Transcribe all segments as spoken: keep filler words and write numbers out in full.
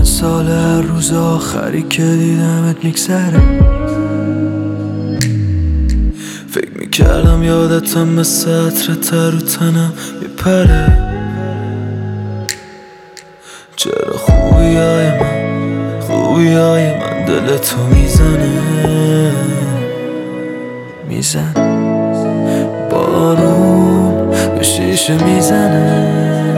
سال هر روز آخری که دیدمت میگذره. فکر میکردم یادتم مثل عطر تر و تنم میپره. چرا خوبی های من خوبی های من دلتو میزنه میزن بارون به شیشه میزنه.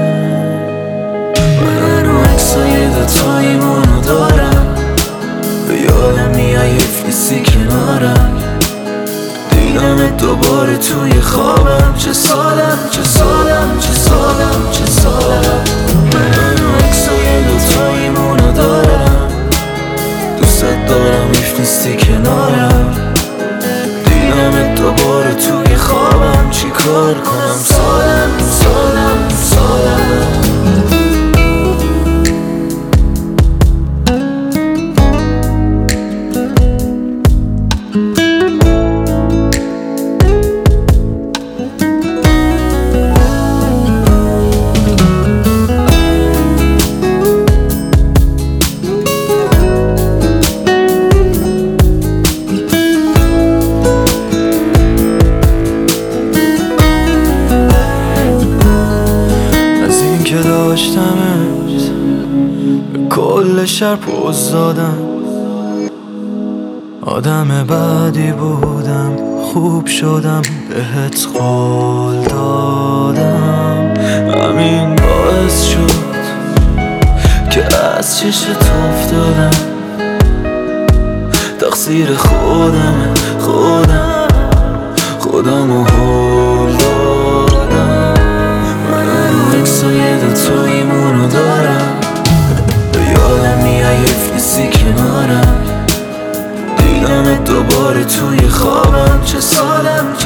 من رو عکسای دوتاییمونو دارم، به یادم میای حیف نیستی کنارم. دیدمت دوباره توی خوابم، چه سالم چه سالم چه سالم چه سالم. من رو عکسای دوتاییمونو دارم، دوست دارم حیف نیستی کنارم. دیدمت دوباره توی خوابم، چی کار کنم سالم سالم سالم. که داشتمت به کل شهر پوز دادم، آدم بعدی بودم خوب شدم بهت قول دادم. همین باعث شد که از چشت افتادم، تقصیر خودم خودم خودم و هول دادم. من عکسای دوتاییمونو دارم، به یادم میای حیف نیستی کنارم. دیدمت دوباره توی خوابم، چه سالم